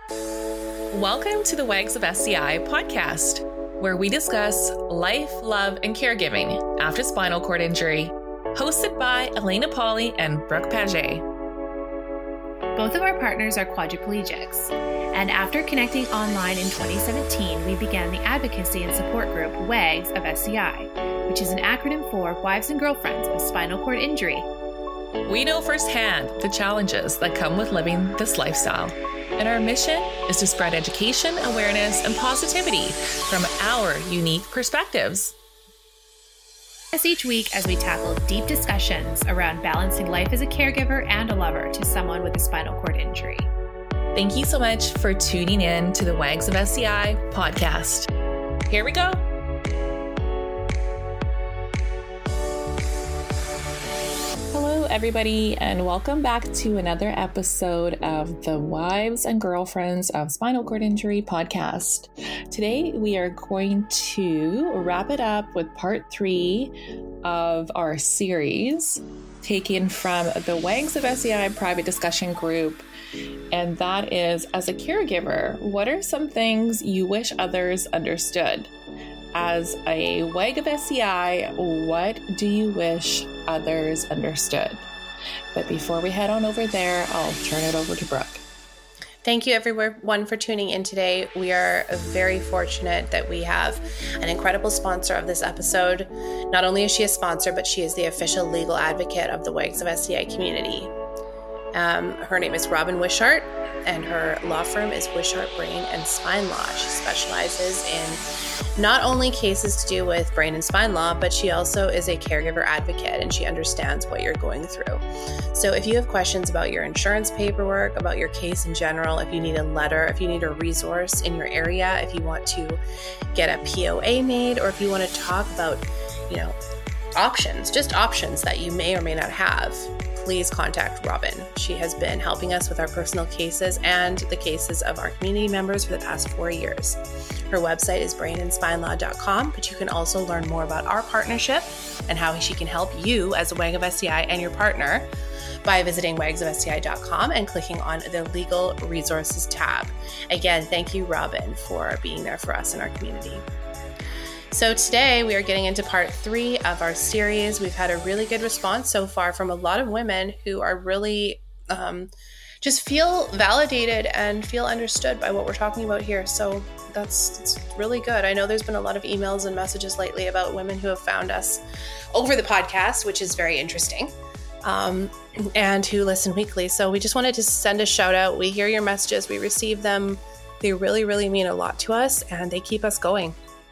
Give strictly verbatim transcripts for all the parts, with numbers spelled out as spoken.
Welcome to the Wags of S C I podcast, where we discuss life, love, and caregiving after spinal cord injury. Hosted by Elena Pauly and Brooke Paget. Both of our partners are quadriplegics, and after connecting online in twenty seventeen, we began the advocacy and support group WAGS of S C I, which is an acronym for Wives and Girlfriends of Spinal Cord Injury. We know firsthand the challenges that come with living this lifestyle, and our mission is to spread education, awareness, and positivity from our unique perspectives. Us each week as we tackle deep discussions around balancing life as a caregiver and a lover to someone with a spinal cord injury. Thank you so much for tuning in to the Wags of S C I podcast. Here we go. Hello, everybody, and welcome back to another episode of the Wives and Girlfriends of Spinal Cord Injury podcast. Today, we are going to wrap it up with part three of our series, taken from the Wags of S C I private discussion group. And that is, as a caregiver, what are some things you wish others understood? As a Wag of S C I, what do you wish others understood? But before we head on over there, I'll turn it over to Brooke. Thank you everyone for tuning in today. We are very fortunate that we have an incredible sponsor of this episode. Not only is she a sponsor, but she is the official legal advocate of the Wags of S C I community. Um, her name is Robin Wishart, and her law firm is Wishart Brain and Spine Law. She specializes in not only cases to do with brain and spine law, but she also is a caregiver advocate, and she understands what you're going through. So if you have questions about your insurance paperwork, about your case in general, if you need a letter, if you need a resource in your area, if you want to get a P O A made, or if you want to talk about, you know, options, just options that you may or may not have, please contact Robin. She has been helping us with our personal cases and the cases of our community members for the past four years. Her website is brain and spine law dot com, but you can also learn more about our partnership and how she can help you as a Wag of S C I and your partner by visiting wags of S C I dot com and clicking on the Legal Resources tab. Again, thank you, Robin, for being there for us in our community. So today we are getting into part three of our series. We've had a really good response so far from a lot of women who are really um, just feel validated and feel understood by what we're talking about here. So that's, that's really good. I know there's been a lot of emails and messages lately about women who have found us over the podcast, which is very interesting, um, and who listen weekly. So we just wanted to send a shout out. We hear your messages. We receive them. They really, really mean a lot to us, and they keep us going.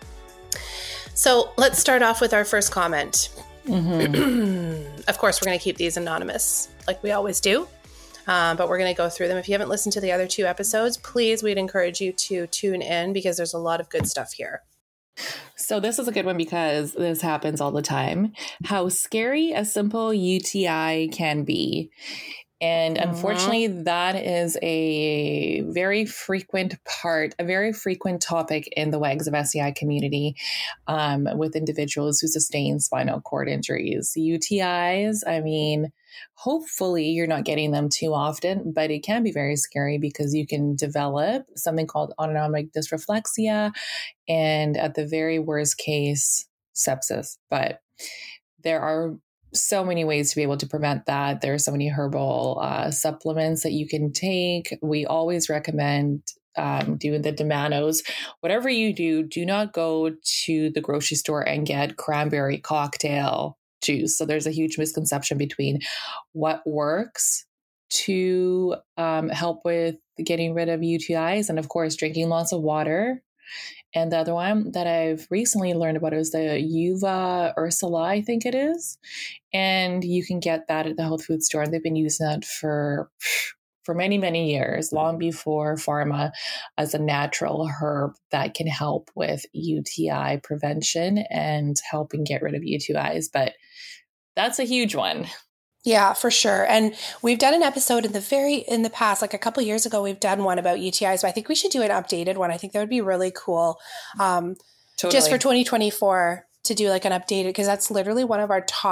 So let's start off with our first comment. Mm-hmm. Of course, we're going to keep these anonymous like we always do, uh, but we're going to go through them. If you haven't listened to the other two episodes, please, we'd encourage you to tune in because there's a lot of good stuff here. So this is a good one because this happens all the time. How scary a simple U T I can be. And unfortunately, mm-hmm. that is a very frequent part, a very frequent topic in the Wags of S C I community um, with individuals who sustain spinal cord injuries. U T Is, I mean, hopefully you're not getting them too often, but it can be very scary because you can develop something called autonomic dysreflexia and at the very worst case, sepsis. But there are so many ways to be able to prevent that. There are so many herbal uh, supplements that you can take. We always recommend um, doing the Demanos. Whatever you do, do not go to the grocery store and get cranberry cocktail juice. So there's a huge misconception between what works to um, help with getting rid of U T Is and, of course, drinking lots of water. And the other one that I've recently learned about is the Uva Ursula, I think it is. And you can get that at the health food store. And they've been using that for, for many, many years, long before pharma, as a natural herb that can help with U T I prevention and helping get rid of U T Is. But that's a huge one. Yeah, for sure. And we've done an episode in the very, in the past, like a couple of years ago, we've done one about U T Is, but I think we should do an updated one. I think that would be really cool. Um, totally. Just for twenty twenty-four to do like an updated, because that's literally one of our top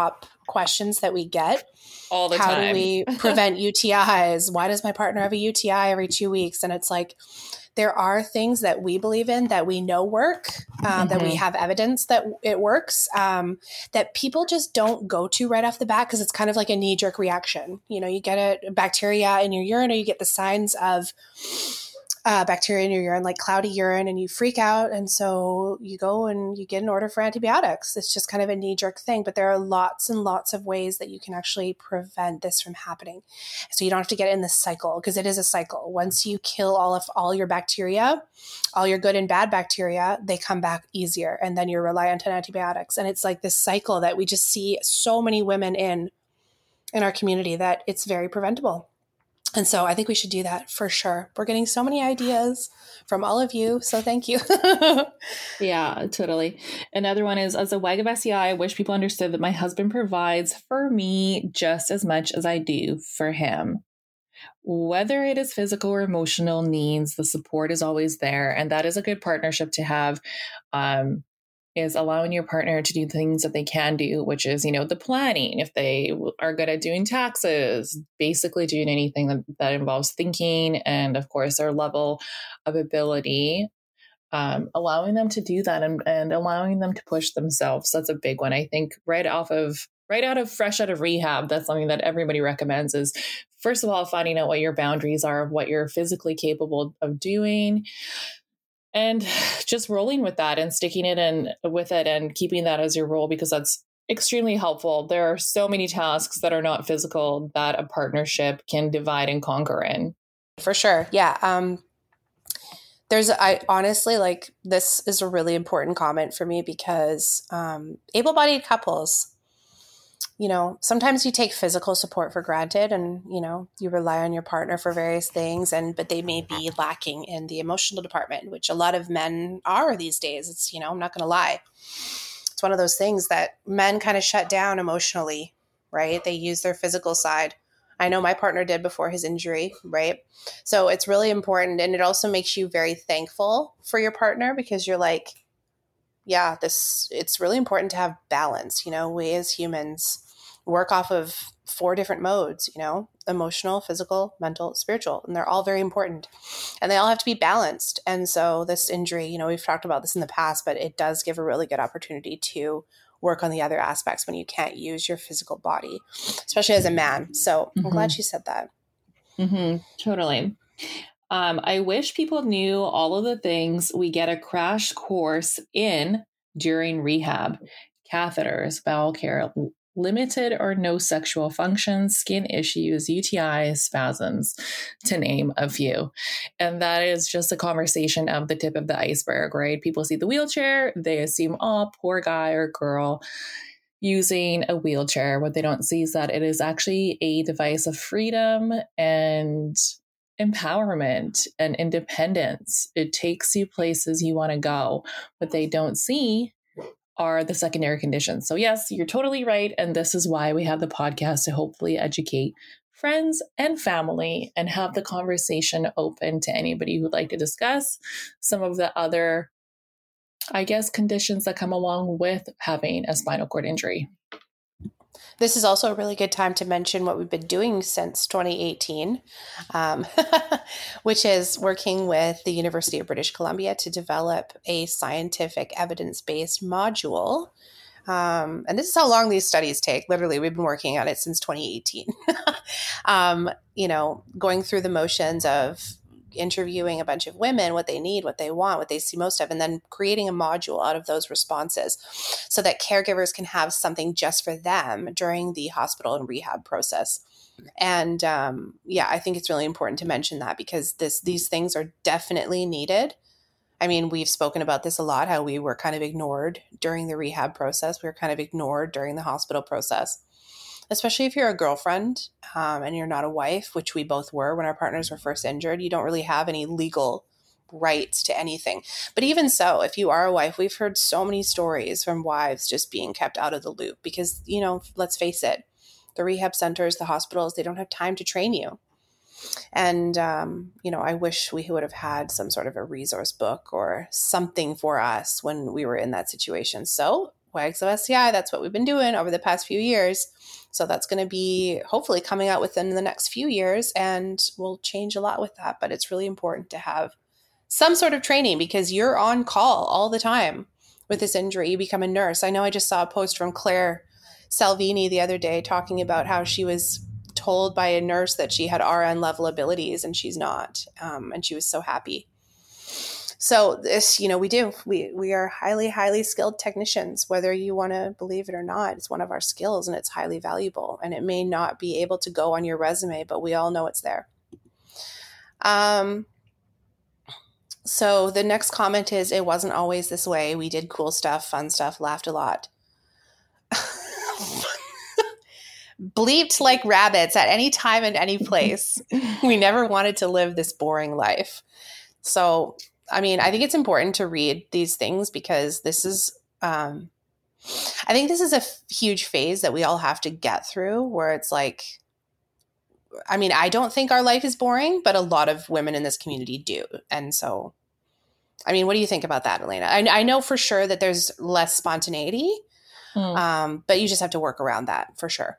questions that we get all the How time. do we prevent U T Is? Why does my partner have a U T I every two weeks? And it's like, there are things that we believe in that we know work, um, mm-hmm. that we have evidence that it works, um, that people just don't go to right off the bat because it's kind of like a knee-jerk reaction. You know, you get a bacteria in your urine, or you get the signs of uh, bacteria in your urine, like cloudy urine, and you freak out. And so you go and you get an order for antibiotics. It's just kind of a knee-jerk thing. But there are lots and lots of ways that you can actually prevent this from happening. So you don't have to get in this cycle, because it is a cycle. Once you kill all of all your bacteria, all your good and bad bacteria, they come back easier. And then you're reliant on antibiotics. And it's like this cycle that we just see so many women in, in our community, that it's very preventable. And so I think we should do that for sure. We're getting so many ideas from all of you. So thank you. Yeah, totally. Another one is, as a W A G of S E I, I wish people understood that my husband provides for me just as much as I do for him. Whether it is physical or emotional needs, the support is always there. And that is a good partnership to have. Um, is allowing your partner to do things that they can do, which is, you know, the planning. If they are good at doing taxes, basically doing anything that, that involves thinking, and of course their level of ability, um, allowing them to do that, and, and allowing them to push themselves. That's a big one. I think right off of, right out of fresh out of rehab, that's something that everybody recommends is, first of all, finding out what your boundaries are, of what you're physically capable of doing, and just rolling with that and sticking it in with it and keeping that as your role, because that's extremely helpful. There are so many tasks that are not physical that a partnership can divide and conquer in. For sure. Yeah. Um, there's, I honestly, like, this is a really important comment for me, because um, able-bodied couples, you know, sometimes you take physical support for granted, and, you know, you rely on your partner for various things, and, but they may be lacking in the emotional department, which a lot of men are these days. It's, you know, I'm not going to lie. It's one of those things that men kind of shut down emotionally, right? They use their physical side. I know my partner did before his injury, right? So it's really important. And it also makes you very thankful for your partner, because you're like, yeah, this, it's really important to have balance. You know, we as humans work off of four different modes, you know, emotional, physical, mental, spiritual, and they're all very important, and they all have to be balanced. And so this injury, you know, we've talked about this in the past, but it does give a really good opportunity to work on the other aspects when you can't use your physical body, especially as a man. So mm-hmm. I'm glad she said that. Mm-hmm. Totally. Um, I wish people knew all of the things we get a crash course in during rehab: catheters, bowel care, limited or no sexual functions, skin issues, U T Is, spasms, to name a few. And that is just a conversation of the tip of the iceberg, right? People see the wheelchair, they assume, oh, poor guy or girl using a wheelchair. What they don't see is that it is actually a device of freedom and empowerment and independence. It takes you places you want to go. What they don't see are the secondary conditions. So yes, you're totally right. And this is why we have the podcast, to hopefully educate friends and family and have the conversation open to anybody who would like to discuss some of the other, I guess, conditions that come along with having a spinal cord injury. This is also a really good time to mention what we've been doing since twenty eighteen, um, which is working with the University of British Columbia to develop a scientific evidence-based module. Um, and this is how long these studies take. Literally, we've been working on it since twenty eighteen. um, you know, going through the motions of interviewing a bunch of women, what they need, what they want, what they see most of, and then creating a module out of those responses so that caregivers can have something just for them during the hospital and rehab process. And um, yeah, I think it's really important to mention that, because this these things are definitely needed. I mean, we've spoken about this a lot, how we were kind of ignored during the rehab process. We were kind of ignored during the hospital process. Especially if you're a girlfriend um, and you're not a wife, which we both were when our partners were first injured. You don't really have any legal rights to anything. But even so, if you are a wife, we've heard so many stories from wives just being kept out of the loop because, you know, let's face it, the rehab centers, the hospitals, they don't have time to train you. And, um, you know, I wish we would have had some sort of a resource book or something for us when we were in that situation. So Wags of S C I, that's what we've been doing over the past few years. So that's going to be hopefully coming out within the next few years, and we'll change a lot with that. But it's really important to have some sort of training because you're on call all the time with this injury. You become a nurse. I know I just saw a post from Claire Salvini the other day talking about how she was told by a nurse that she had R N level abilities and she's not. Um, and she was so happy. So this, you know, we do, we, we are highly, highly skilled technicians, whether you want to believe it or not. It's one of our skills and it's highly valuable, and it may not be able to go on your resume, but we all know it's there. Um, so the next comment is, it wasn't always this way. We did cool stuff, fun stuff, laughed a lot. Bleeped like rabbits at any time and any place. We never wanted to live this boring life. So, I mean, I think it's important to read these things because this is, um, I think this is a f- huge phase that we all have to get through where it's like, I mean, I don't think our life is boring, but a lot of women in this community do. And so, I mean, what do you think about that, Elena? I, I know for sure that there's less spontaneity, mm. um, but you just have to work around that for sure.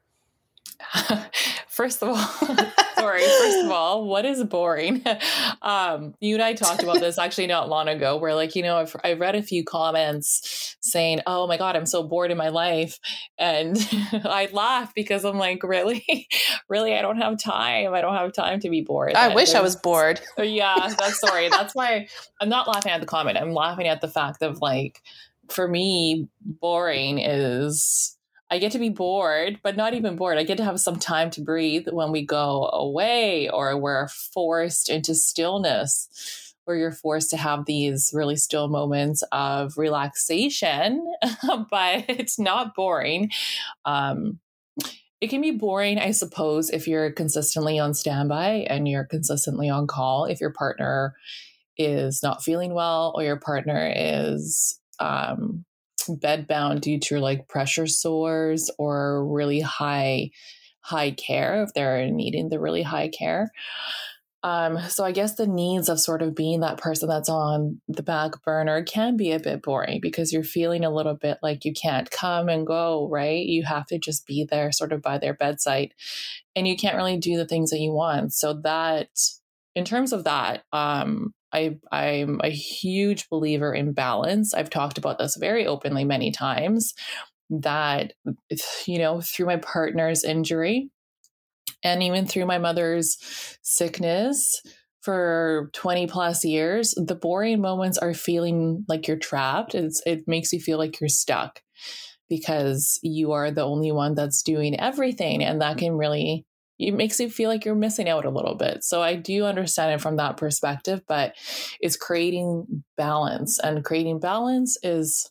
First of all, sorry, first of all, what is boring? Um, you and I talked about this actually not long ago where like, you know, I've, I've read a few comments saying, oh my God, I'm so bored in my life. And I laugh because I'm like, really, really, I don't have time. I don't have time to be bored. I and wish I was bored. Yeah, that's sorry. That's why I'm not laughing at the comment. I'm laughing at the fact of like, for me, boring is, I get to be bored, but not even bored. I get to have some time to breathe when we go away or we're forced into stillness, where you're forced to have these really still moments of relaxation, but it's not boring. Um, it can be boring, I suppose, if you're consistently on standby and you're consistently on call, if your partner is not feeling well or your partner is um, bedbound due to like pressure sores or really high, high care, if they're needing the really high care. Um, so I guess the needs of sort of being that person that's on the back burner can be a bit boring because you're feeling a little bit like you can't come and go, right? You have to just be there sort of by their bedside and you can't really do the things that you want. So that in terms of that, um, I, I'm a huge believer in balance. I've talked about this very openly many times that, you know, through my partner's injury and even through my mother's sickness for twenty plus years, the boring moments are feeling like you're trapped. It's, it makes you feel like you're stuck because you are the only one that's doing everything. And that can really, it makes you feel like you're missing out a little bit. So I do understand it from that perspective, but it's creating balance, and creating balance is,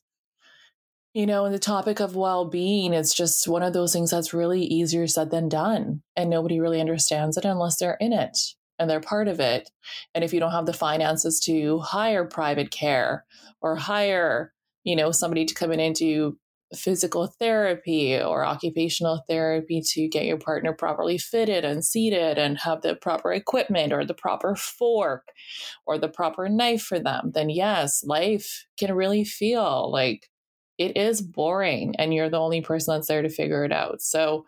you know, in the topic of well-being, it's just one of those things that's really easier said than done. And nobody really understands it unless they're in it and they're part of it. And if you don't have the finances to hire private care or hire, you know, somebody to come in and do physical therapy or occupational therapy to get your partner properly fitted and seated and have the proper equipment or the proper fork or the proper knife for them, then yes, life can really feel like it is boring and you're the only person that's there to figure it out. So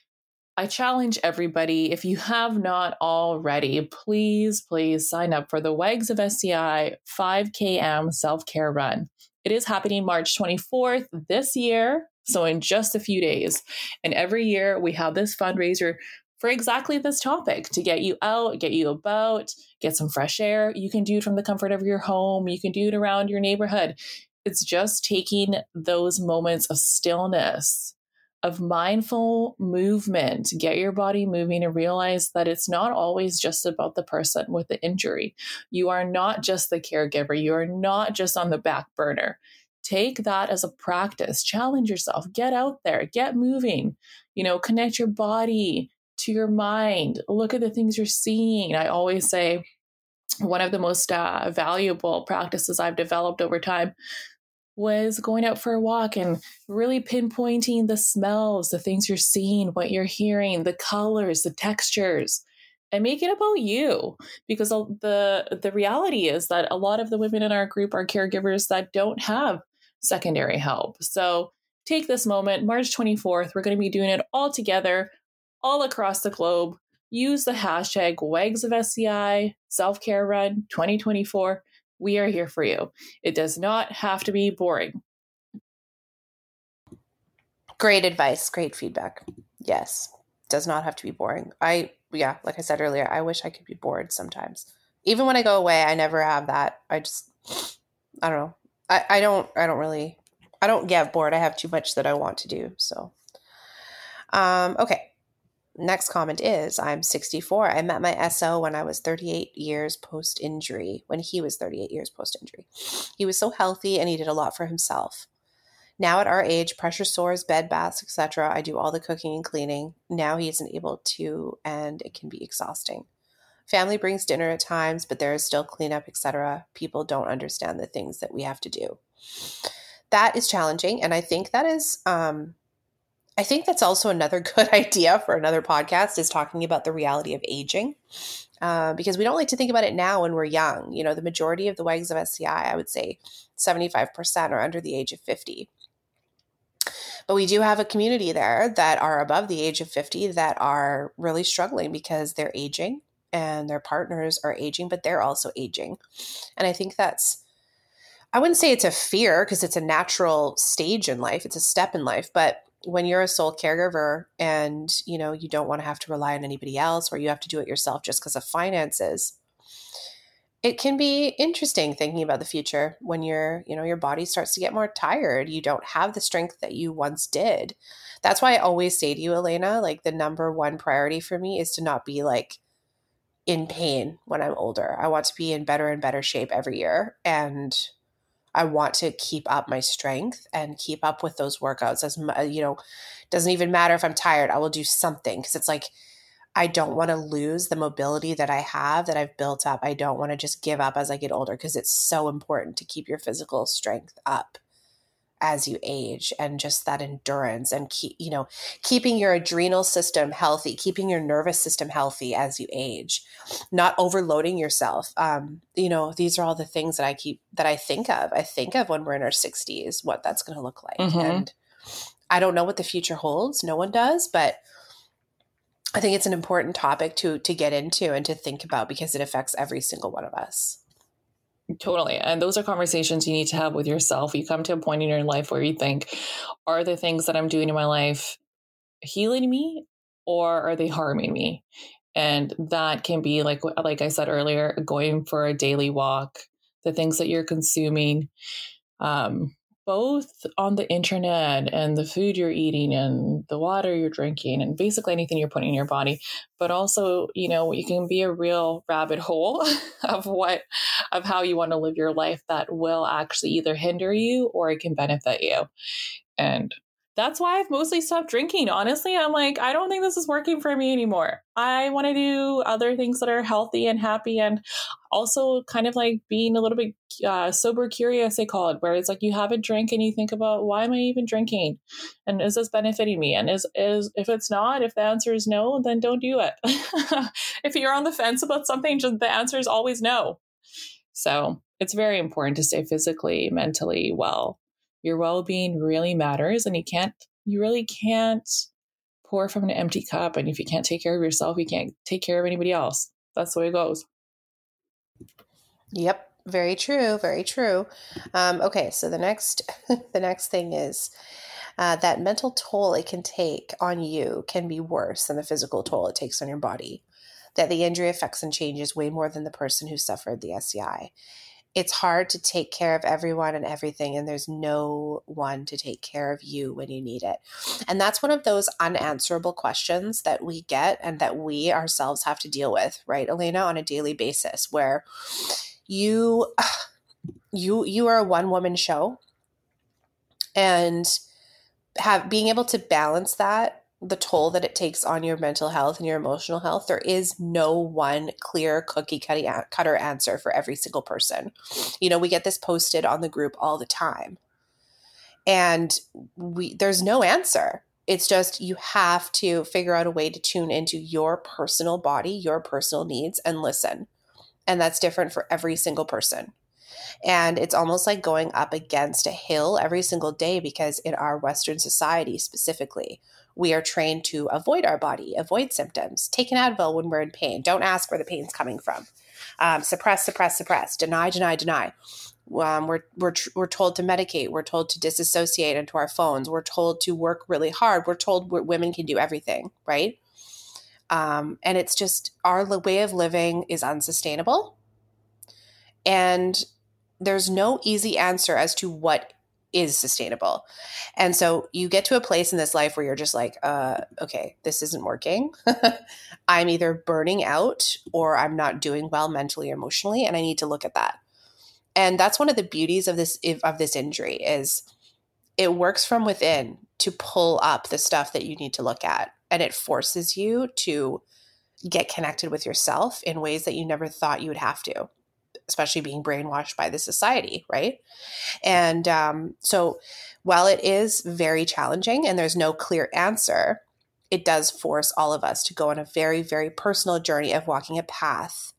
I challenge everybody, if you have not already, please, please sign up for the Wags of S C I five K M self-care run. It is happening March twenty-fourth this year, so in just a few days. And every year we have this fundraiser for exactly this topic, to get you out, get you about, get some fresh air. You can do it from the comfort of your home. You can do it around your neighborhood. It's just taking those moments of stillness, of mindful movement, get your body moving and realize that it's not always just about the person with the injury. You are not just the caregiver. You are not just on the back burner. Take that as a practice. Challenge yourself. Get out there. Get moving. You know, connect your body to your mind. Look at the things you're seeing. I always say one of the most uh, valuable practices I've developed over time was going out for a walk and really pinpointing the smells, the things you're seeing, what you're hearing, the colors, the textures, and make it about you. Because the the reality is that a lot of the women in our group are caregivers that don't have secondary help. So take this moment, March twenty-fourth, we're going to be doing it all together, all across the globe. Use the hashtag WEGS of S C I, Self-Care Run twenty twenty-four. We are here for you. It does not have to be boring. Great advice. Great feedback. Yes. Does not have to be boring. I, yeah, like I said earlier, I wish I could be bored sometimes. Even when I go away, I never have that. I just, I don't know. I, I don't, I don't really, I don't get bored. I have too much that I want to do. So, um, okay. Next comment is, I'm sixty-four. I met my S O when I was thirty-eight years post-injury, when he was thirty-eight years post-injury. He was so healthy and he did a lot for himself. Now at our age, pressure sores, bed baths, et cetera, I do all the cooking and cleaning. Now he isn't able to, and it can be exhausting. Family brings dinner at times, but there is still cleanup, et cetera. People don't understand the things that we have to do. That is challenging, and I think that is... Um, I think that's also another good idea for another podcast, is talking about the reality of aging, uh, because we don't like to think about it now when we're young. You know, the majority of the WEGs of S C I, I would say seventy-five percent are under the age of fifty. But we do have a community there that are above the age of fifty that are really struggling because they're aging and their partners are aging, but they're also aging. And I think that's, I wouldn't say it's a fear because it's a natural stage in life. It's a step in life, but when you're a sole caregiver and, you know, you don't want to have to rely on anybody else, or you have to do it yourself just because of finances, it can be interesting thinking about the future when your, you know, your body starts to get more tired. You don't have the strength that you once did. That's why I always say to you, Elena, like the number one priority for me is to not be like in pain when I'm older. I want to be in better and better shape every year. And I want to keep up my strength and keep up with those workouts. As you know, doesn't even matter if I'm tired, I will do something, because it's like, I don't want to lose the mobility that I have, that I've built up. I don't want to just give up as I get older, because it's so important to keep your physical strength up as you age, and just that endurance, and keep, you know, keeping your adrenal system healthy, keeping your nervous system healthy as you age, not overloading yourself. Um, you know, these are all the things that I keep, that I think of. I think of when we're in our sixties, what that's going to look like. Mm-hmm. And I don't know what the future holds. No one does, but I think it's an important topic to, to get into and to think about, because it affects every single one of us. Totally. And those are conversations you need to have with yourself. You come to a point in your life where you think, are the things that I'm doing in my life healing me, or are they harming me? And that can be like, like I said earlier, going for a daily walk, the things that you're consuming, um, both on the internet and the food you're eating and the water you're drinking and basically anything you're putting in your body. But also, you know, you can be a real rabbit hole of what, of how you want to live your life that will actually either hinder you or it can benefit you. And that's why I've mostly stopped drinking. Honestly, I'm like, I don't think this is working for me anymore. I want to do other things that are healthy and happy, and also kind of like being a little bit uh, sober curious, they call it, where it's like you have a drink and you think about, why am I even drinking? And is this benefiting me? And is, is if it's not, if the answer is no, then don't do it. If you're on the fence about something, just the answer is always no. So it's very important to stay physically, mentally well. Your well-being really matters, and you can't, you really can't pour from an empty cup. And if you can't take care of yourself, you can't take care of anybody else. That's the way it goes. Yep. Very true. Very true. Um, okay. So the next, the next thing is uh, that mental toll it can take on you can be worse than the physical toll it takes on your body. That the injury affects and changes way more than the person who suffered the S C I. It's hard to take care of everyone and everything, and there's no one to take care of you when you need it. And that's one of those unanswerable questions that we get and that we ourselves have to deal with, right, Elena, on a daily basis, where you you you are a one-woman show, and have being able to balance that, the toll that it takes on your mental health and your emotional health, there is no one clear cookie cutter answer for every single person. You know, we get this posted on the group all the time, and we there's no answer. It's just you have to figure out a way to tune into your personal body, your personal needs, and listen. And that's different for every single person. And it's almost like going up against a hill every single day, because in our Western society specifically, we are trained to avoid our body, avoid symptoms, take an Advil when we're in pain. Don't ask where the pain's coming from. Um, suppress, suppress, suppress, deny, deny, deny. Um, we're we're we're told to medicate. We're told to disassociate into our phones. We're told to work really hard. We're told we're, women can do everything, right? Um, and it's just our way of living is unsustainable, and there's no easy answer as to what is sustainable. And so you get to a place in this life where you're just like, uh, okay, this isn't working. I'm either burning out or I'm not doing well mentally or emotionally, and I need to look at that. And that's one of the beauties of this of this injury is it works from within to pull up the stuff that you need to look at, and it forces you to get connected with yourself in ways that you never thought you would have to, especially being brainwashed by the society, right? And um, so while it is very challenging and there's no clear answer, it does force all of us to go on a very, very personal journey of walking a path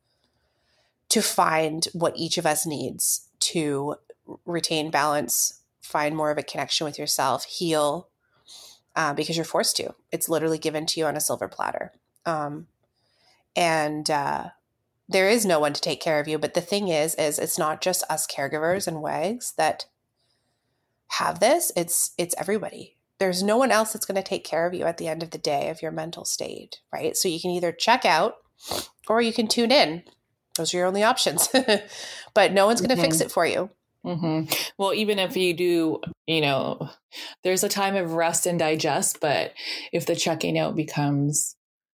to find what each of us needs to retain balance, find more of a connection with yourself, heal, uh, because you're forced to. It's literally given to you on a silver platter. Um, and uh, there is no one to take care of you. But the thing is, is it's not just us caregivers and W A Gs that have this. It's it's everybody. There's no one else that's going to take care of you at the end of the day of your mental state, right? So you can either check out or you can tune in. Those are your only options. But no one's going to mm-hmm. fix it for you. Mm-hmm. Well, even if you do, you know, there's a time of rest and digest, but if the checking out becomes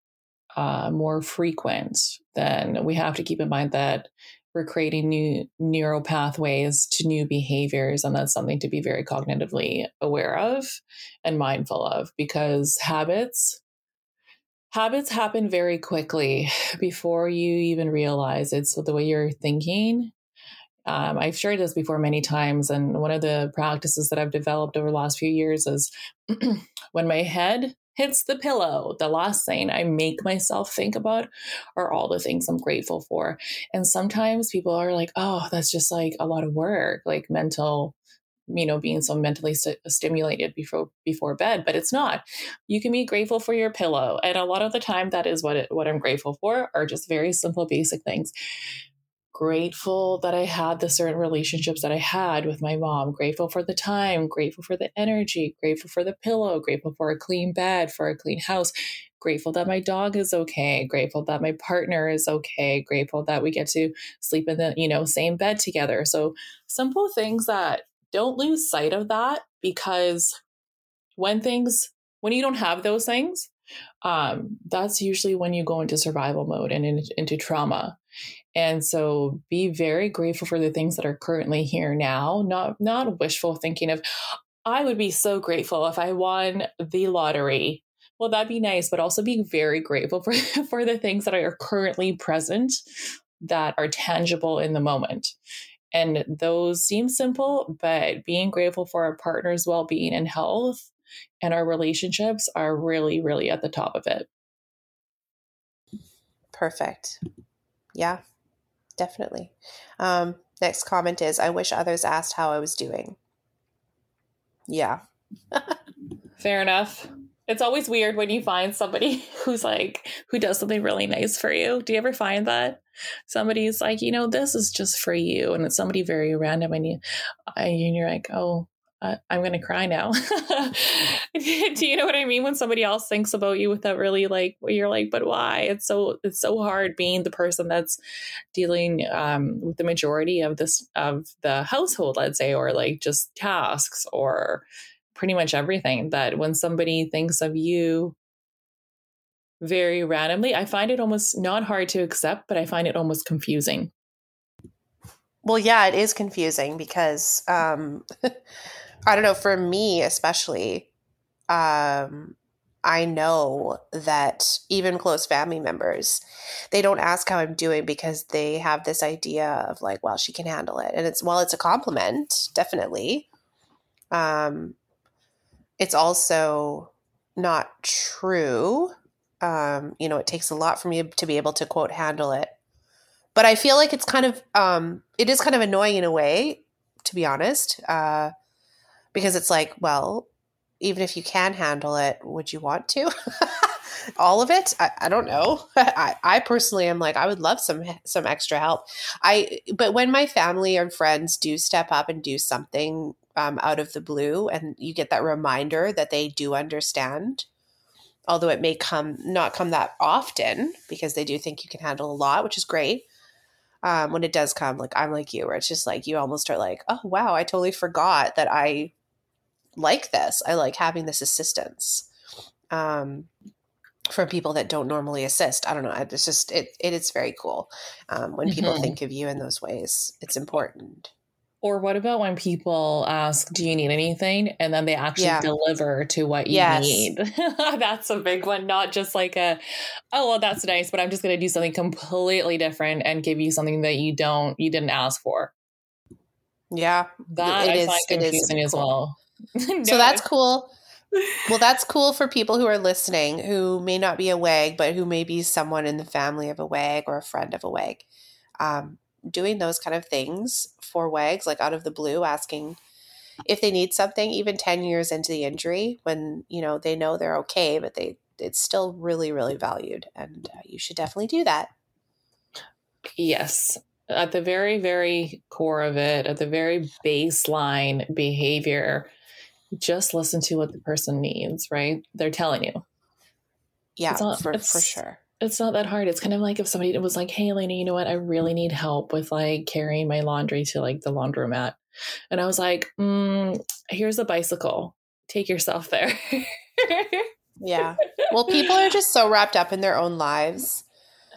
uh, more frequent, then we have to keep in mind that we're creating new neural pathways to new behaviors. And that's something to be very cognitively aware of and mindful of, because habits Habits happen very quickly before you even realize it. So the way you're thinking, um, I've shared this before many times. And one of the practices that I've developed over the last few years is when my head hits the pillow, the last thing I make myself think about are all the things I'm grateful for. And sometimes people are like, oh, that's just like a lot of work, like mental you know, being so mentally st- stimulated before before bed, but it's not. You can be grateful for your pillow. And a lot of the time that is what it, what I'm grateful for are just very simple, basic things. Grateful that I had the certain relationships that I had with my mom, grateful for the time, grateful for the energy, grateful for the pillow, grateful for a clean bed, for a clean house, grateful that my dog is okay, grateful that my partner is okay, grateful that we get to sleep in the, you know, same bed together. So simple things that don't lose sight of that, because when things, when you don't have those things, um, that's usually when you go into survival mode and in, into trauma. And so be very grateful for the things that are currently here now, not, not wishful thinking of, I would be so grateful if I won the lottery. Well, that'd be nice, but also being very grateful for, for the things that are currently present that are tangible in the moment. And those seem simple, but being grateful for our partner's well-being and health and our relationships are really, really at the top of it. Perfect. Yeah, definitely. Um, next comment is, I wish others asked how I was doing. Yeah. Fair enough. It's always weird when you find somebody who's like, who does something really nice for you. Do you ever find that? Somebody's like, you know, this is just for you. And it's somebody very random. And, you, and you're like, oh, uh, I'm going to cry now. Do you know what I mean? When somebody else thinks about you without really like, you're like, but why? It's so, it's so hard being the person that's dealing um, with the majority of this, of the household, let's say, or like just tasks or pretty much everything, that when somebody thinks of you very randomly, I find it almost not hard to accept, but I find it almost confusing. Well, yeah, it is confusing because, um, I don't know, for me especially, um, I know that even close family members, they don't ask how I'm doing because they have this idea of like, well, she can handle it. And it's, well, it's a compliment, definitely. Um, it's also not true. Um, you know, it takes a lot for me to be able to, quote, handle it. but I feel like it's kind of, um, it is kind of annoying in a way, to be honest, uh, because it's like, well, even if you can handle it, would you want to? All of it? I, I don't know. I, I personally am like, I would love some some extra help. I but when my family and friends do step up and do something um, out of the blue, and you get that reminder that they do understand, although it may come not come that often because they do think you can handle a lot, which is great. Um, when it does come, like I'm like you, where it's just like you almost are like, oh wow, I totally forgot that I like this. I like having this assistance. Um, from people that don't normally assist. I don't know. It's just, it, it is very cool. Um, when people mm-hmm. think of you in those ways, it's important. Or what about when people ask, do you need anything? And then they actually yeah. deliver to what you yes. need. That's a big one. Not just like a, oh, well, that's nice, but I'm just going to do something completely different and give you something that you don't, you didn't ask for. Yeah. That it I is, find confusing as well. no, so that's cool. Well, that's cool for people who are listening who may not be a W A G, but who may be someone in the family of a W A G or a friend of a W A G. Um, doing those kind of things for W A Gs, like out of the blue, asking if they need something, even ten years into the injury, when, you know, they know they're okay, but they it's still really, really valued. And uh, you should definitely do that. Yes. At the very, very core of it, at the very baseline behavior, just listen to what the person needs, right? They're telling you. Yeah, it's not, for, it's, for sure. It's not that hard. It's kind of like if somebody was like, hey, Elena, you know what? I really need help with like carrying my laundry to like the laundromat. And I was like, mm, here's a bicycle. Take yourself there. Yeah. Well, people are just so wrapped up in their own lives.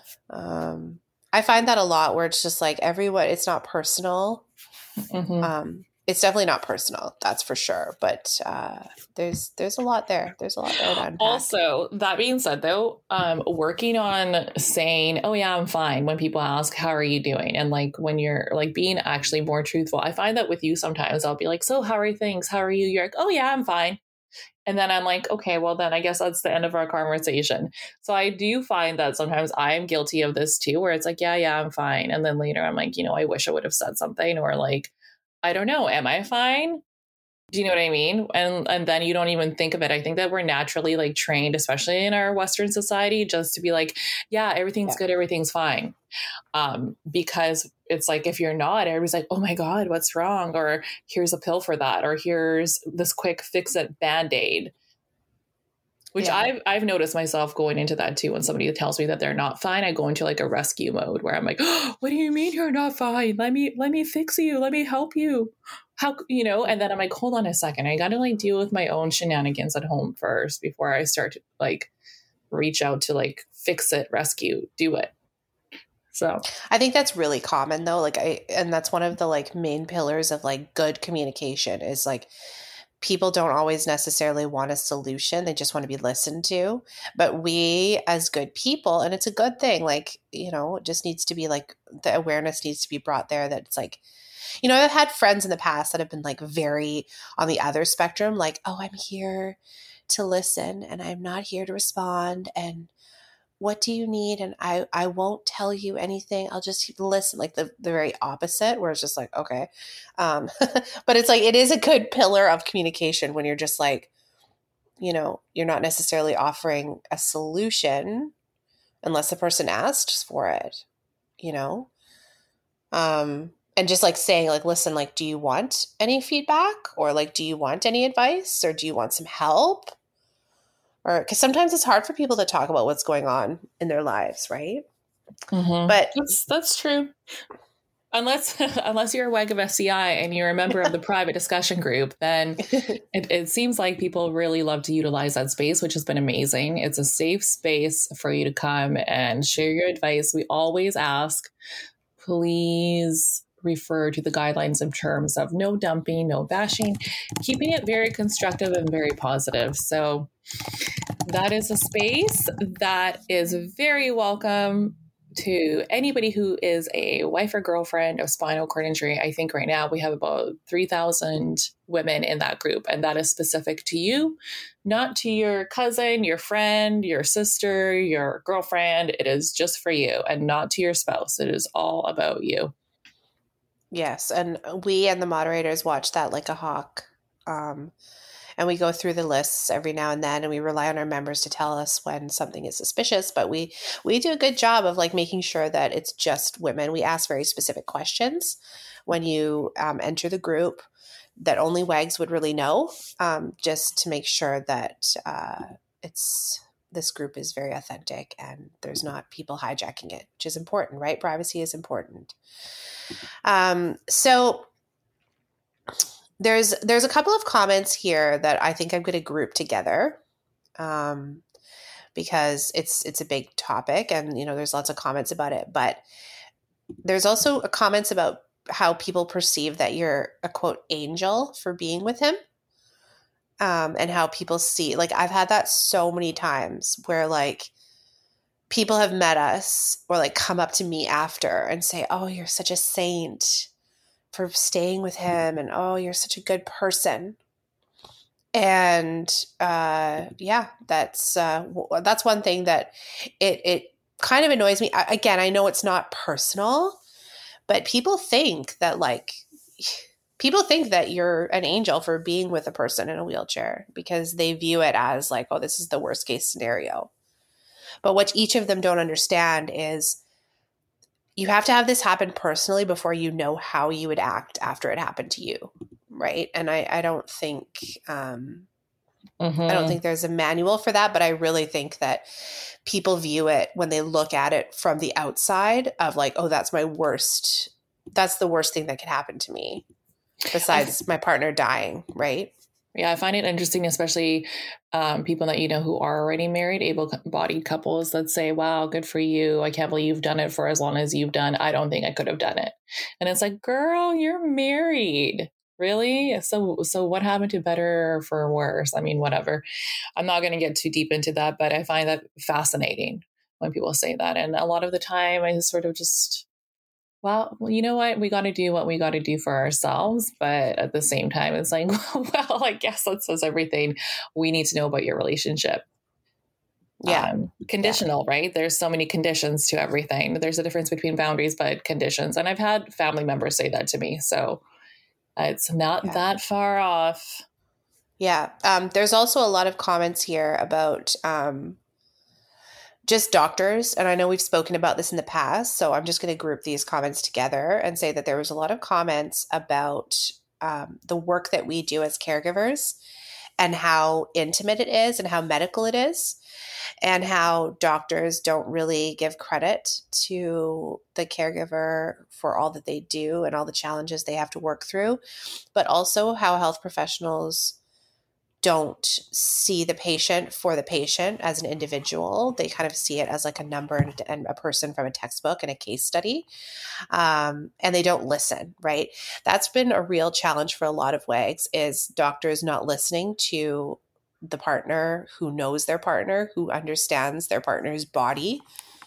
Um, I find that a lot where it's just like everyone, it's not personal. Mm-hmm. Um, It's definitely not personal, that's for sure. But uh, there's there's a lot there. There's a lot there to unpack. Also, that being said, though, um, working on saying, "Oh yeah, I'm fine," when people ask, "How are you doing?" and like when you're like being actually more truthful. I find that with you sometimes, I'll be like, "So how are things? How are you?" You're like, "Oh yeah, I'm fine," and then I'm like, "Okay, well then I guess that's the end of our conversation." So I do find that sometimes I'm guilty of this too, where it's like, "Yeah, yeah, I'm fine," and then later I'm like, you know, I wish I would have said something, or like, I don't know. Am I fine? Do you know what I mean? And and then you don't even think of it. I think that we're naturally like trained, especially in our Western society, just to be like, yeah, everything's yeah. good. Everything's fine. Um, because it's like, if you're not, everybody's like, oh my God, what's wrong? Or here's a pill for that. Or here's this quick fix it Band-Aid. Which yeah. I've I've noticed myself going into that too. When somebody tells me that they're not fine, I go into like a rescue mode where I'm like, oh, what do you mean you're not fine? Let me let me fix you. Let me help you. How, you know? And then I'm like, hold on a second. I got to like deal with my own shenanigans at home first before I start to like reach out to like fix it, rescue, do it. So I think that's really common though. Like I, and that's one of the like main pillars of like good communication is like, people don't always necessarily want a solution. They just want to be listened to. But we as good people, and it's a good thing, like, you know, it just needs to be like the awareness needs to be brought there that it's like, you know, I've had friends in the past that have been like very on the other spectrum, like, oh, I'm here to listen and I'm not here to respond. And what do you need? And I, I won't tell you anything. I'll just listen. Like the, the very opposite, where it's just like, okay. Um, but it's like, it is a good pillar of communication when you're just like, you know, you're not necessarily offering a solution unless the person asks for it, you know? Um, and just like saying like, listen, like, do you want any feedback? Or like, do you want any advice? Or do you want some help? Or because sometimes it's hard for people to talk about what's going on in their lives, right? Mm-hmm. But that's that's true. Unless unless you're a W A G of S C I and you're a member of the private discussion group, then it, it seems like people really love to utilize that space, which has been amazing. It's a safe space for you to come and share your advice. We always ask, please refer to the guidelines in terms of no dumping, no bashing, keeping it very constructive and very positive. So that is a space that is very welcome to anybody who is a wife or girlfriend of spinal cord injury, I think right now we have about three thousand women in that group, and that is specific to you, not to your cousin, your friend, your sister, your girlfriend. It is just for you and not to your spouse. It is all about you. Yes, and we and the moderators watch that like a hawk. Um, and we go through the lists every now and then, and we rely on our members to tell us when something is suspicious. But we we do a good job of like making sure that it's just women. We ask very specific questions when you um, enter the group that only W A Gs would really know, um, just to make sure that uh, it's this group is very authentic and there's not people hijacking it, which is important, right? Privacy is important. Um, so. There's there's a couple of comments here that I think I'm going to group together, um, because it's it's a big topic, and you know there's lots of comments about it. But there's also comments about how people perceive that you're a quote angel for being with him, um, and how people see. Like I've had that so many times where like people have met us or like come up to me after and say, "Oh, you're such a saint for staying with him, and oh, you're such a good person." And uh, yeah, that's uh, w- that's one thing that it it kind of annoys me. I, again, I know it's not personal, but people think that like people think that you're an angel for being with a person in a wheelchair because they view it as like, oh, this is the worst case scenario. But what each of them don't understand is you have to have this happen personally before you know how you would act after it happened to you, right? And I, I don't think um, mm-hmm. I don't think there's a manual for that, but I really think that people view it when they look at it from the outside of like, oh, that's my worst. That's the worst thing that could happen to me, besides my partner dying, right? Yeah, I find it interesting, especially um, people that you know who are already married, able-bodied couples that say, wow, good for you. I can't believe you've done it for as long as you've done. I don't think I could have done it. And it's like, girl, you're married. Really? So so what happened to better or for worse? I mean, whatever. I'm not going to get too deep into that, but I find that fascinating when people say that. And a lot of the time I sort of just... Well, well, you know what? We got to do what we got to do for ourselves. But at the same time, it's like, well, I guess that says everything we need to know about your relationship. Yeah. Um, conditional, yeah. Right? There's so many conditions to everything. There's a difference between boundaries, but conditions. And I've had family members say that to me. So it's not yeah. that far off. Yeah. Um, there's also a lot of comments here about... Um, just doctors. And I know we've spoken about this in the past, so I'm just going to group these comments together and say that there was a lot of comments about um, the work that we do as caregivers and how intimate it is and how medical it is, and how doctors don't really give credit to the caregiver for all that they do and all the challenges they have to work through, but also how health professionals don't see the patient for the patient as an individual. They kind of see it as like a number and, and a person from a textbook and a case study. Um, and they don't listen, right? That's been a real challenge for a lot of W A Gs, is doctors not listening to the partner who knows their partner, who understands their partner's body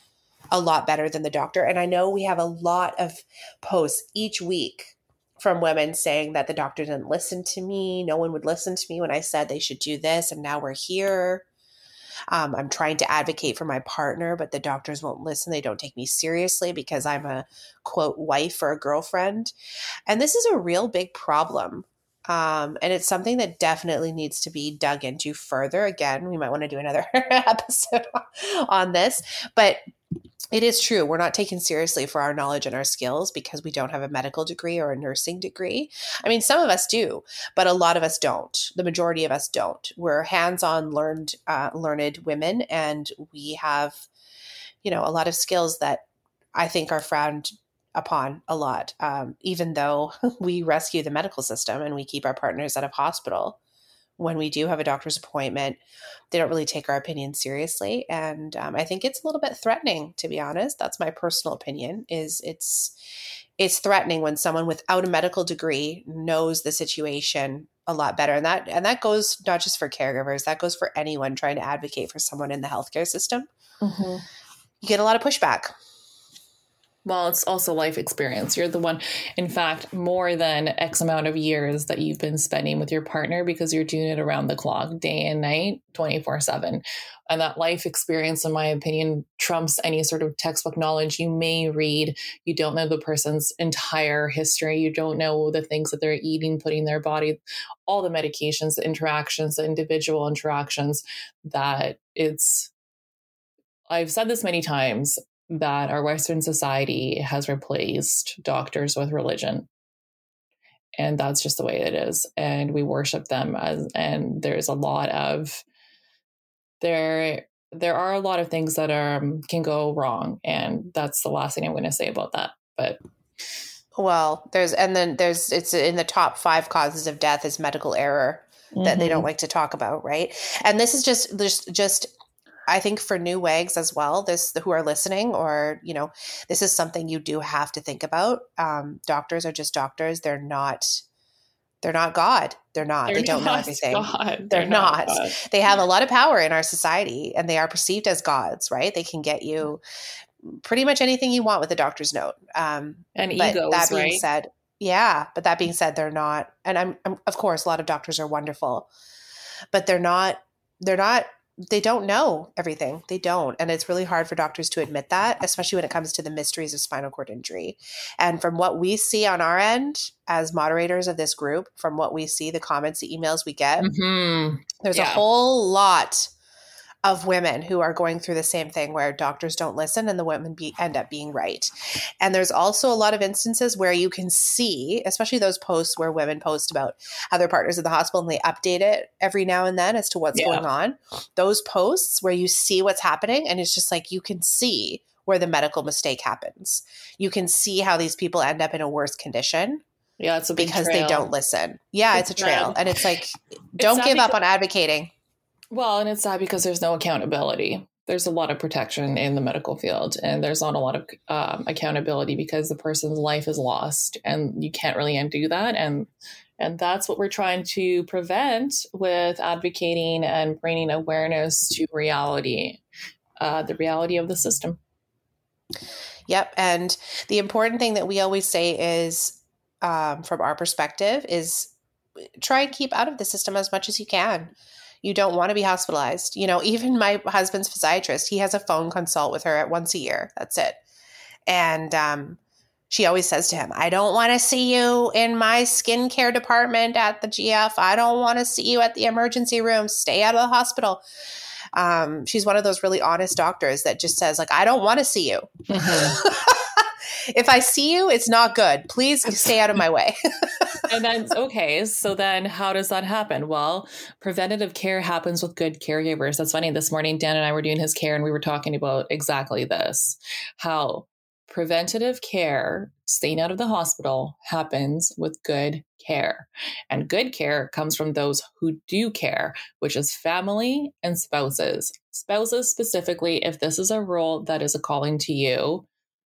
a lot better than the doctor. And I know we have a lot of posts each week from women saying that the doctor didn't listen to me. No one would listen to me when I said they should do this. And now we're here. Um, I'm trying to advocate for my partner, but the doctors won't listen. They don't take me seriously because I'm a quote wife or a girlfriend. And this is a real big problem. Um, and it's something that definitely needs to be dug into further. Again, we might want to do another episode on this, but it is true. We're not taken seriously for our knowledge and our skills because we don't have a medical degree or a nursing degree. I mean, some of us do, but a lot of us don't. The majority of us don't. We're hands-on learned, uh, learned women, and we have, you know, a lot of skills that I think are frowned upon a lot, um, even though we rescue the medical system and we keep our partners out of hospital. When we do have a doctor's appointment, they don't really take our opinion seriously. And um, I think it's a little bit threatening, to be honest. That's my personal opinion, is it's it's threatening when someone without a medical degree knows the situation a lot better. And that and that goes not just for caregivers, that goes for anyone trying to advocate for someone in the healthcare system. Mm-hmm. You get a lot of pushback. Well, it's also life experience. You're the one, in fact, more than X amount of years that you've been spending with your partner because you're doing it around the clock, day and night, twenty-four seven. And that life experience, in my opinion, trumps any sort of textbook knowledge you may read. You don't know the person's entire history. You don't know the things that they're eating, putting in their body, all the medications, the interactions, the individual interactions that it's, I've said this many times, that our Western society has replaced doctors with religion. And that's just the way it is. And we worship them as, and there's a lot of, there, there are a lot of things that are, can go wrong. And that's the last thing I'm going to say about that. But well, there's, and then there's, it's in the top five causes of death is medical error that mm-hmm. they don't like to talk about. Right. And this is just, just, just, I think for new wags as well, this who are listening, or, you know, this is something you do have to think about. Um, doctors are just doctors. They're not, they're not God. They're not, they're they don't know everything. God. They're, they're not, not. They have a lot of power in our society and they are perceived as gods, right? They can get you pretty much anything you want with a doctor's note. Um, and but egos, that being right? said, yeah, but that being said, they're not, and I'm, I'm, of course, a lot of doctors are wonderful, but they're not, they're not, they don't know everything. They don't. And it's really hard for doctors to admit that, especially when it comes to the mysteries of spinal cord injury. And from what we see on our end as moderators of this group, from what we see, the comments, the emails we get, mm-hmm. there's yeah. a whole lot of women who are going through the same thing where doctors don't listen and the women be, end up being right. And there's also a lot of instances where you can see, especially those posts where women post about how their partners in the hospital and they update it every now and then as to what's yeah. going on. Those posts where you see what's happening and it's just like you can see where the medical mistake happens. You can see how these people end up in a worse condition. Yeah, it's a big because trail. They don't listen. Yeah, it's, it's a trail. Bad. And it's like, don't it's give because- up on advocating. Well, and it's sad because there's no accountability. There's a lot of protection in the medical field, and there's not a lot of um, accountability because the person's life is lost, and you can't really undo that. And and that's what we're trying to prevent with advocating and bringing awareness to reality, uh, the reality of the system. Yep. And the important thing that we always say is, um, from our perspective, is try and keep out of the system as much as you can. You don't want to be hospitalized. You know, even my husband's physiatrist, he has a phone consult with her at once a year. That's it. And um, she always says to him, I don't want to see you in my skincare department at the G F. I don't want to see you at the emergency room. Stay out of the hospital. Um, she's one of those really honest doctors that just says, like, I don't want to see you. Mm-hmm. If I see you, it's not good. Please stay out of my way. And then, okay, so then how does that happen? Well, preventative care happens with good caregivers. That's funny. This morning, Dan and I were doing his care and we were talking about exactly this, how preventative care, staying out of the hospital, happens with good care. And good care comes from those who do care, which is family and spouses. Spouses specifically, if this is a role that is a calling to you,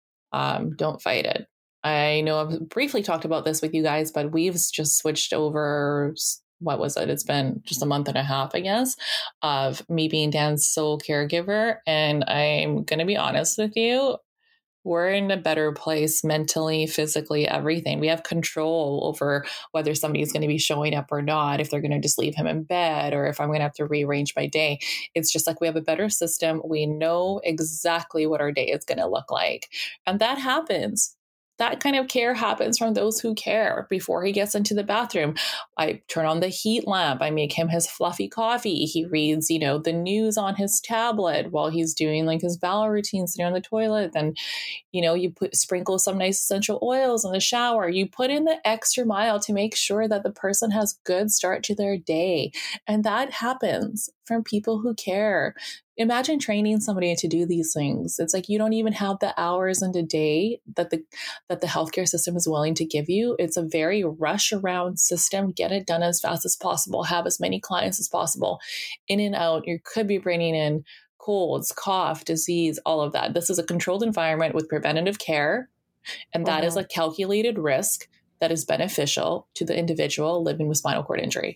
um, don't fight it. I know I've briefly talked about this with you guys, but we've just switched over, what was it? It's been just a month and a half, I guess, of me being Dan's sole caregiver. And I'm going to be honest with you, we're in a better place mentally, physically, everything. We have control over whether somebody's going to be showing up or not, if they're going to just leave him in bed, or if I'm going to have to rearrange my day. It's just like we have a better system. We know exactly what our day is going to look like. And that happens. That kind of care happens from those who care. Before he gets into the bathroom, I turn on the heat lamp. I make him his fluffy coffee. He reads, you know, the news on his tablet while he's doing like his bowel routine, sitting on the toilet. Then, you know, you put sprinkle some nice essential oils in the shower. You put in the extra mile to make sure that the person has good start to their day. And that happens from people who care. Imagine training somebody to do these things. It's like you don't even have the hours in the day that the that the healthcare system is willing to give you. It's a very rush around system. Get it done as fast as possible. Have as many clients as possible. In and out. You could be bringing in colds, cough, disease, all of that. This is a controlled environment with preventative care. And that mm-hmm. is a calculated risk that is beneficial to the individual living with spinal cord injury.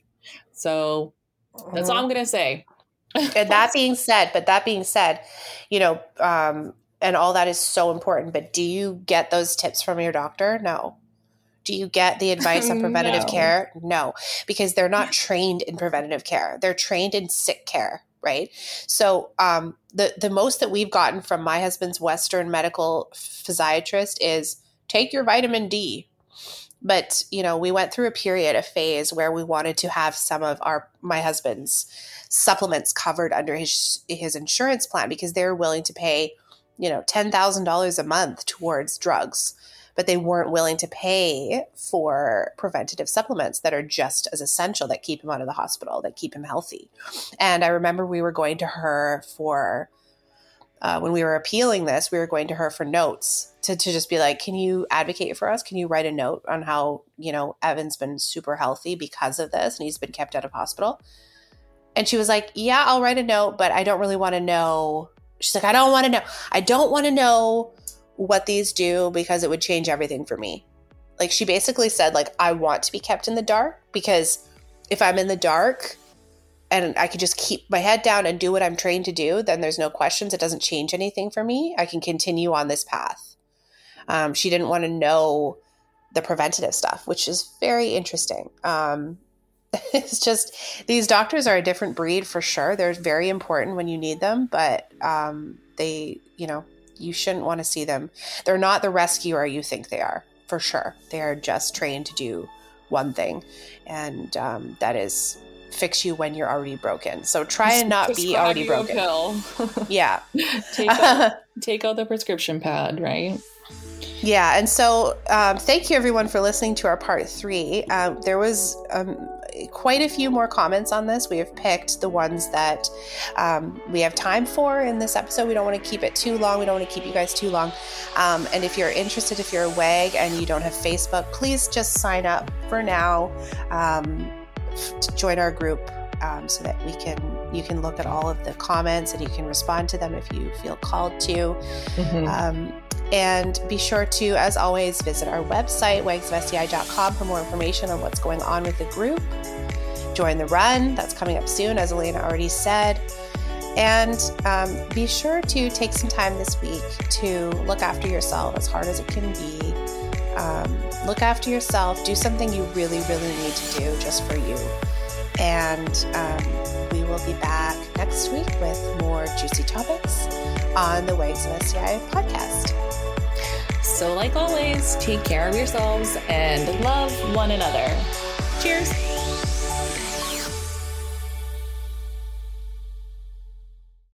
So that's mm-hmm. all I'm going to say. And that being said, but that being said, you know, um, and all that is so important. But do you get those tips from your doctor? No. Do you get the advice on preventative No. care? No, because they're not trained in preventative care. They're trained in sick care, right? So um, the, the most that we've gotten from my husband's Western medical physiatrist is take your vitamin D. But, you know, we went through a period, a phase where we wanted to have some of our, my husband's supplements covered under his, his insurance plan because they're willing to pay, you know, ten thousand dollars a month towards drugs. But they weren't willing to pay for preventative supplements that are just as essential, that keep him out of the hospital, that keep him healthy. And I remember we were going to her for, uh, when we were appealing this, we were going to her for notes to, to just be like, can you advocate for us? Can you write a note on how, you know, Evan's been super healthy because of this and he's been kept out of hospital? And she was like, yeah, I'll write a note, but I don't really want to know. She's like, I don't want to know. I don't want to know what these do because it would change everything for me. Like she basically said, like, I want to be kept in the dark because if I'm in the dark and I could just keep my head down and do what I'm trained to do, then there's no questions. It doesn't change anything for me. I can continue on this path. Um, she didn't want to know the preventative stuff, which is very interesting. Um, it's just, these doctors are a different breed for sure. They're very important when you need them, but um, they, you know, you shouldn't want to see them. They're not the rescuer you think they are, for sure. They are just trained to do one thing, and um, that is fix you when you're already broken. So try and not be already broken. Pill. Yeah. take, out, take out the prescription pad, right? Yeah. And so um, thank you everyone for listening to our part three. Um, there was um, quite a few more comments on this. We have picked the ones that um, we have time for in this episode. We don't want to keep it too long. We don't want to keep you guys too long. Um, and if you're interested, if you're a W A G and you don't have Facebook, please just sign up for now um, to join our group um, so that we can you can look at all of the comments and you can respond to them if you feel called to. Mm-hmm. Um, And be sure to, as always, visit our website, wags of S C I dot com, for more information on what's going on with the group. Join the run. That's coming up soon, as Elena already said. And um, be sure to take some time this week to look after yourself, as hard as it can be. Um, look after yourself. Do something you really, really need to do just for you. And um, we will be back next week with more juicy topics on the Wags of S C I podcast. So like always, take care of yourselves and love one another. Cheers.